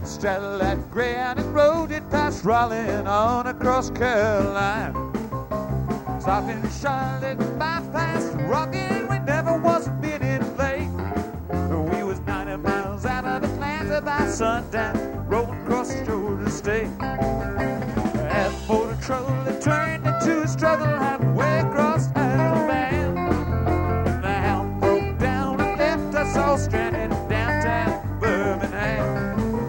straddle that gray-handed road, it passed Raleigh on across Carolina. Stopped in Charlotte, bypassed Rockin', we never was a minute late. We was 90 miles out of Atlanta by sundown, rolling across Georgia State. That motor trolley turned into a struggle halfway across Alabama. And the helm broke down and left us all stranded in downtown Birmingham.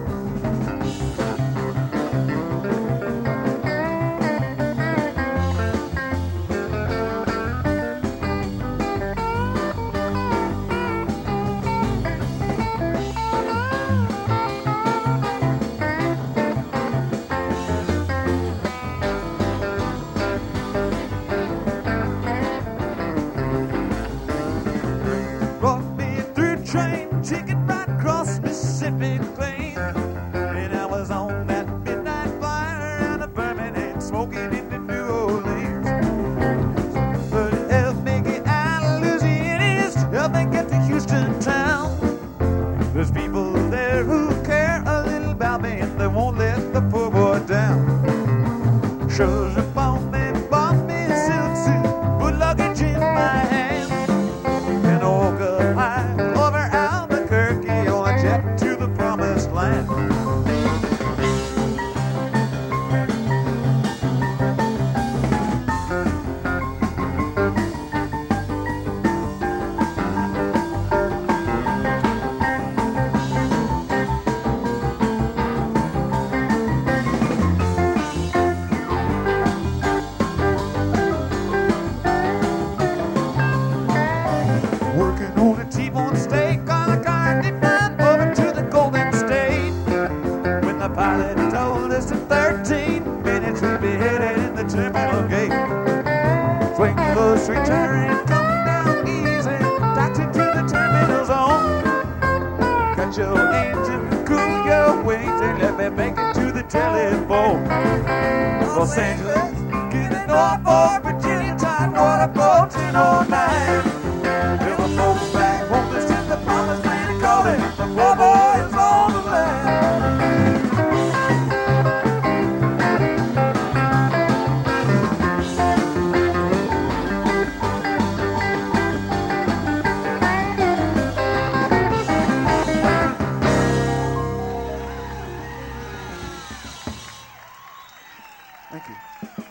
Train ticket right across Mississippi clean, and I was on that midnight flyer out of Birmingham, smoking into New Orleans. But it helped me get out of Louisiana, to help me get to Houston town. There's people there who care a little about me, and they won't let the poor boy down. Shows up on me, bought me a silk suit, put luggage in my hand, and woke up high to the promised land. Working on a T-bone steak on a carny pilot told us in 13 minutes we'd be headed in the terminal gate. Swing the straight turn and come down easy, taxi to the terminal zone. Cut your engine, cool your wings, and let me make it to the telephone. Los Angeles, getting Norfolk, Virginia, Tidewater, 1409. Till the folks back home, this is the promised land, calling the poor boys on the land. Thank you.